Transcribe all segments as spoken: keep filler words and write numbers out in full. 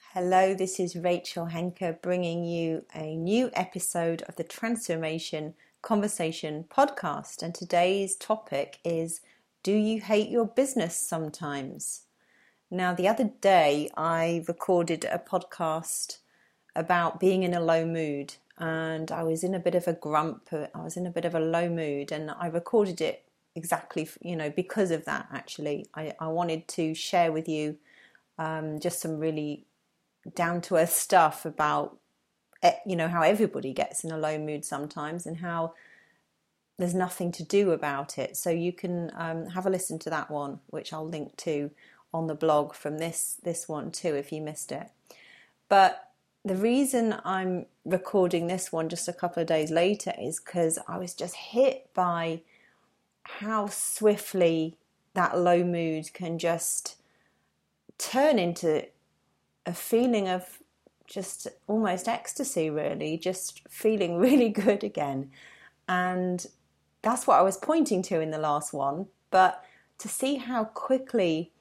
Hello, this is Rachel Henker bringing you a new episode of the Transformation Conversation podcast. And today's topic is, do you hate your business sometimes? Now, the other day I recorded a podcast about being in a low mood, and I was in a bit of a grump. I was in a bit of a low mood, and I recorded it exactly, you know, because of that. Actually, I, I wanted to share with you um, just some really down to earth stuff about, you know, how everybody gets in a low mood sometimes and how there's nothing to do about it. So you can um, have a listen to that one, which I'll link to on the blog from this this one too if you missed it. But the reason I'm recording this one just a couple of days later is because I was just hit by how swiftly that low mood can just turn into a feeling of just almost ecstasy, really, just feeling really good again. And that's what I was pointing to in the last one. But to see how quickly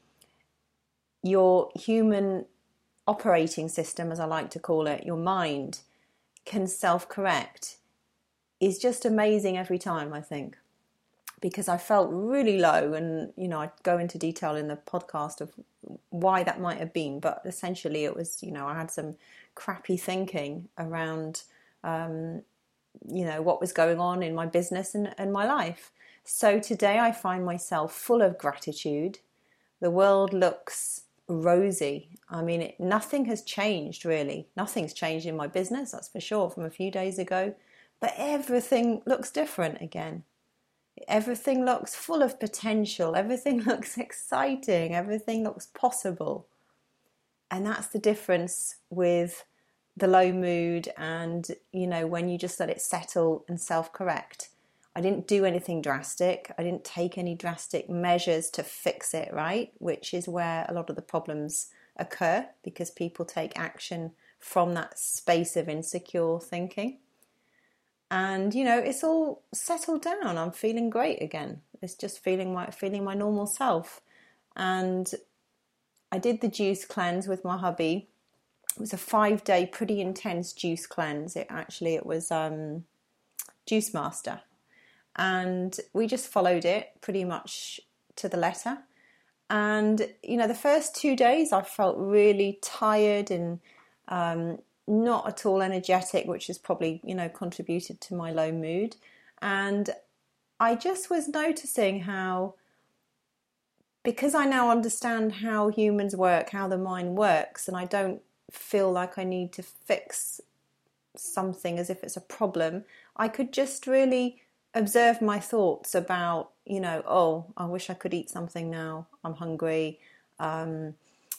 your human operating system, as I like to call it, your mind, can self-correct is just amazing every time, I think. Because I felt really low, and you know, I'd go into detail in the podcast of why that might have been, but essentially it was, you know, I had some crappy thinking around um, you know, what was going on in my business and, and my life. So today I find myself full of gratitude. The world looks rosy. I mean, it, nothing has changed really. Nothing's changed in my business, that's for sure, from a few days ago, but everything looks different again. Everything looks full of potential. Everything looks exciting. Everything looks possible. And that's the difference with the low mood and, you know, when you just let it settle and self-correct. I didn't do anything drastic. I didn't take any drastic measures to fix it, right? Which is where a lot of the problems occur, because people take action from that space of insecure thinking. And, you know, it's all settled down. I'm feeling great again. It's just feeling my feeling my normal self. And I did the juice cleanse with my hubby. It was a five day, pretty intense juice cleanse. It actually, it was um, Juice Master. And we just followed it pretty much to the letter. And, you know, the first two days I felt really tired and um not at all energetic, which has probably, you know, contributed to my low mood. And I just was noticing how, because I now understand how humans work, how the mind works, and I don't feel like I need to fix something as if it's a problem, I could just really observe my thoughts about, you know, oh, I wish I could eat something now, I'm hungry, um,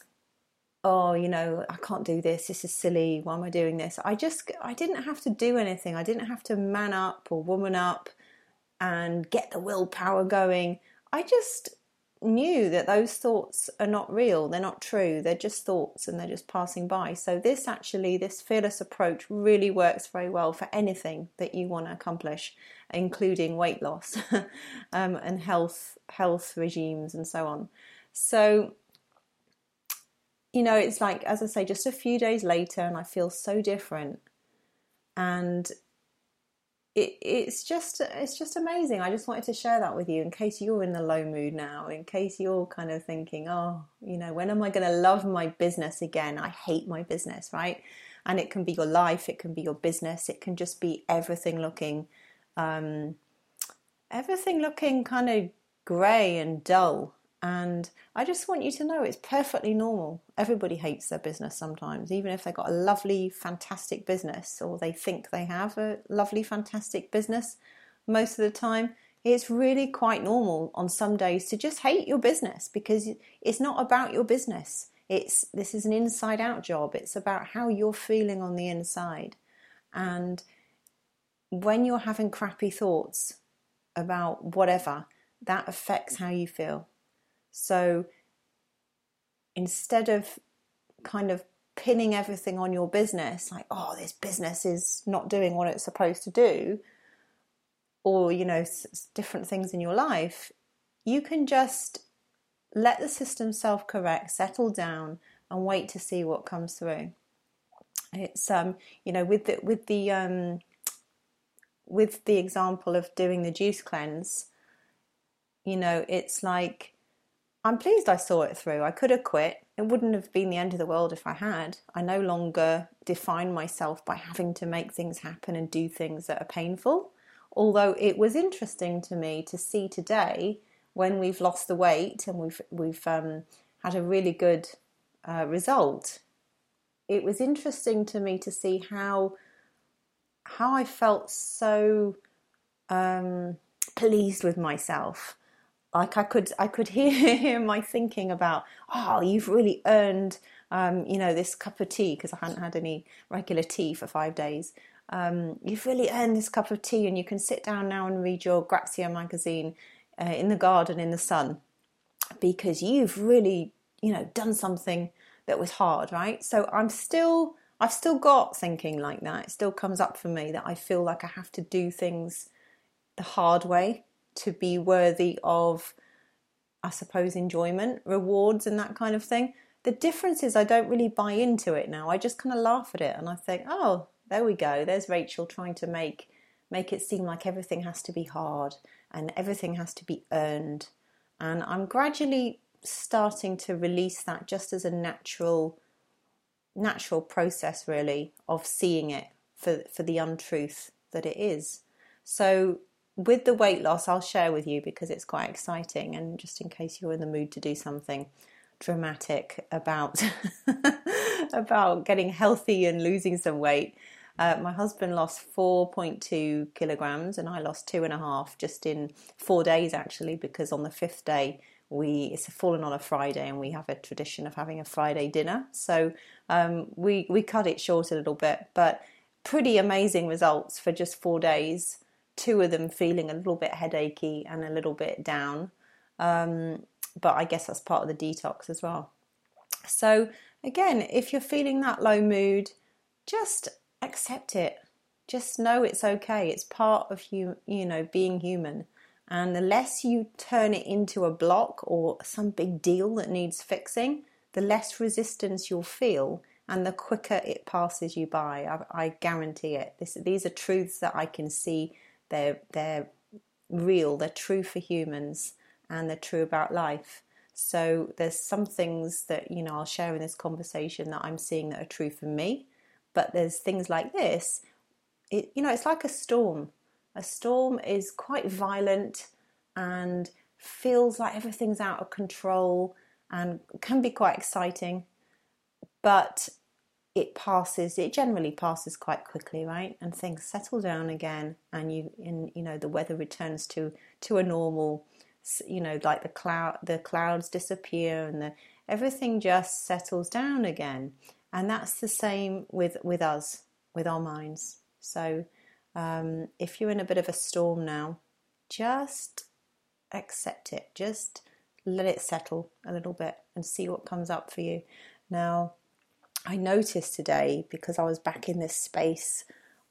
oh, you know, I can't do this, this is silly, why am I doing this? I just, I didn't have to do anything. I didn't have to man up or woman up and get the willpower going. I just knew that those thoughts are not real, they're not true, they're just thoughts and they're just passing by. So this actually, this fearless approach really works very well for anything that you want to accomplish, including weight loss um, and health, health regimes and so on. So, you know, it's like, as I say, just a few days later and I feel so different. And it, it's just it's just amazing. I just wanted to share that with you in case you're in the low mood now, in case you're kind of thinking, oh, you know, when am I going to love my business again? I hate my business, right? And it can be your life, it can be your business, it can just be everything looking, um, everything looking kind of grey and dull. And I just want you to know it's perfectly normal. Everybody hates their business sometimes, even if they've got a lovely, fantastic business, or they think they have a lovely, fantastic business. Most of the time, it's really quite normal on some days to just hate your business, because it's not about your business. It's this is an inside-out job. It's about how you're feeling on the inside. And when you're having crappy thoughts about whatever, that affects how you feel. So instead of kind of pinning everything on your business, like, oh, this business is not doing what it's supposed to do, or, you know, different things in your life, you can just let the system self-correct, settle down, and wait to see what comes through. It's um you know with the with the um with the example of doing the juice cleanse, you know, it's like, I'm pleased I saw it through. I could have quit. It wouldn't have been the end of the world if I had. I no longer define myself by having to make things happen and do things that are painful. Although it was interesting to me to see today, when we've lost the weight and we've we've um, had a really good uh, result. It was interesting to me to see how how I felt so um, pleased with myself. Like I could, I could hear my thinking about, oh, you've really earned, um, you know, this cup of tea, because I hadn't had any regular tea for five days. Um, you've really earned this cup of tea, and you can sit down now and read your Grazia magazine uh, in the garden in the sun, because you've really, you know, done something that was hard, right? So I'm still, I've still got thinking like that. It still comes up for me that I feel like I have to do things the hard way to be worthy of, I suppose, enjoyment, rewards and that kind of thing. The difference is I don't really buy into it now. I just kind of laugh at it and I think, oh, there we go. There's Rachel trying to make make it seem like everything has to be hard and everything has to be earned. And I'm gradually starting to release that just as a natural natural process, really, of seeing it for, for the untruth that it is. So with the weight loss, I'll share with you because it's quite exciting, and just in case you're in the mood to do something dramatic about about getting healthy and losing some weight. Uh, my husband lost four point two kilograms and I lost two and a half just in four days actually, because on the fifth day we it's fallen on a Friday and we have a tradition of having a Friday dinner. So um, we we cut it short a little bit, but pretty amazing results for just four days. Two of them feeling a little bit headachy and a little bit down. Um, but I guess that's part of the detox as well. So again, if you're feeling that low mood, just accept it. Just know it's okay. It's part of you, you know, being human. And the less you turn it into a block or some big deal that needs fixing, the less resistance you'll feel and the quicker it passes you by. I, I guarantee it. This, these are truths that I can see. They're, they're real, they're true for humans, and they're true about life. So there's some things that, you know, I'll share in this conversation that I'm seeing that are true for me. But there's things like this, it, you know, it's like a storm. A storm is quite violent and feels like everything's out of control and can be quite exciting. But it passes, it generally passes quite quickly, right? And things settle down again, and you, in, you know, the weather returns to, to a normal, you know, like the cloud, the clouds disappear and the, everything just settles down again. And that's the same with, with us, with our minds. So um, if you're in a bit of a storm now, just accept it. Just let it settle a little bit and see what comes up for you. Now, I noticed today, because I was back in this space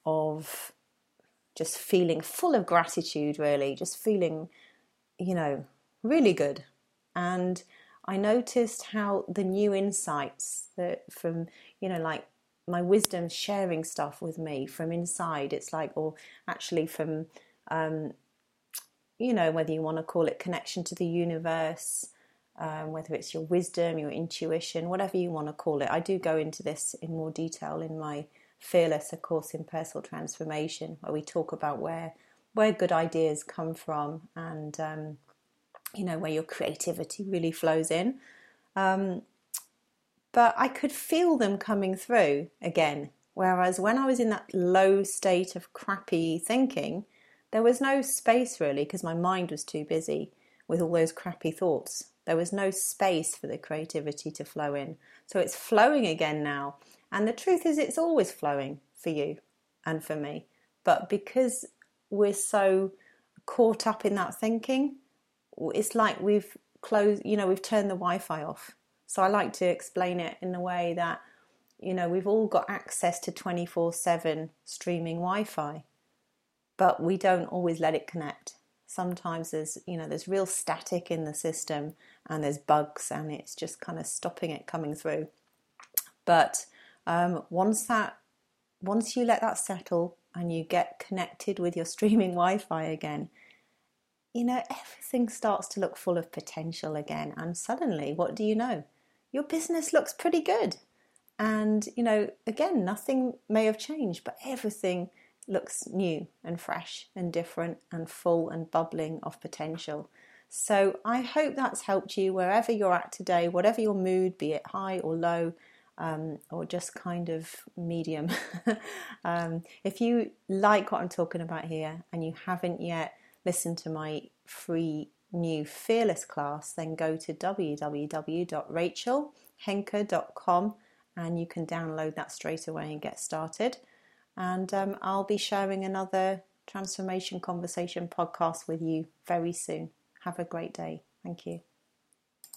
of just feeling full of gratitude, really, just feeling, you know, really good. And I noticed how the new insights that from, you know, like my wisdom sharing stuff with me from inside, it's like, or actually from, um, you know, whether you want to call it connection to the universe, um, whether it's your wisdom, your intuition, whatever you want to call it. I do go into this in more detail in my Fearless, A Course in Personal Transformation, where we talk about where where good ideas come from and, um, you know, where your creativity really flows in. Um, but I could feel them coming through again. Whereas when I was in that low state of crappy thinking, there was no space really, because my mind was too busy with all those crappy thoughts. There was no space for the creativity to flow in. So it's flowing again now. And the truth is, it's always flowing for you and for me. But because we're so caught up in that thinking, it's like we've closed, you know, we've turned the Wi-Fi off. So I like to explain it in a way that, you know, we've all got access to twenty-four seven streaming Wi-Fi, but we don't always let it connect. Sometimes there's, you know, there's real static in the system and there's bugs and it's just kind of stopping it coming through. But um, once that, once you let that settle and you get connected with your streaming Wi-Fi again, you know, everything starts to look full of potential again. And suddenly, what do you know? Your business looks pretty good. And, you know, again, nothing may have changed, but everything looks new and fresh and different and full and bubbling of potential. So I hope that's helped you wherever you're at today, whatever your mood, be it high or low, um, or just kind of medium. um, if you like what I'm talking about here and you haven't yet listened to my free new Fearless class, then go to w w w dot rachel henker dot com and you can download that straight away and get started. And um, I'll be sharing another Transformation Conversation podcast with you very soon. Have a great day. Thank you.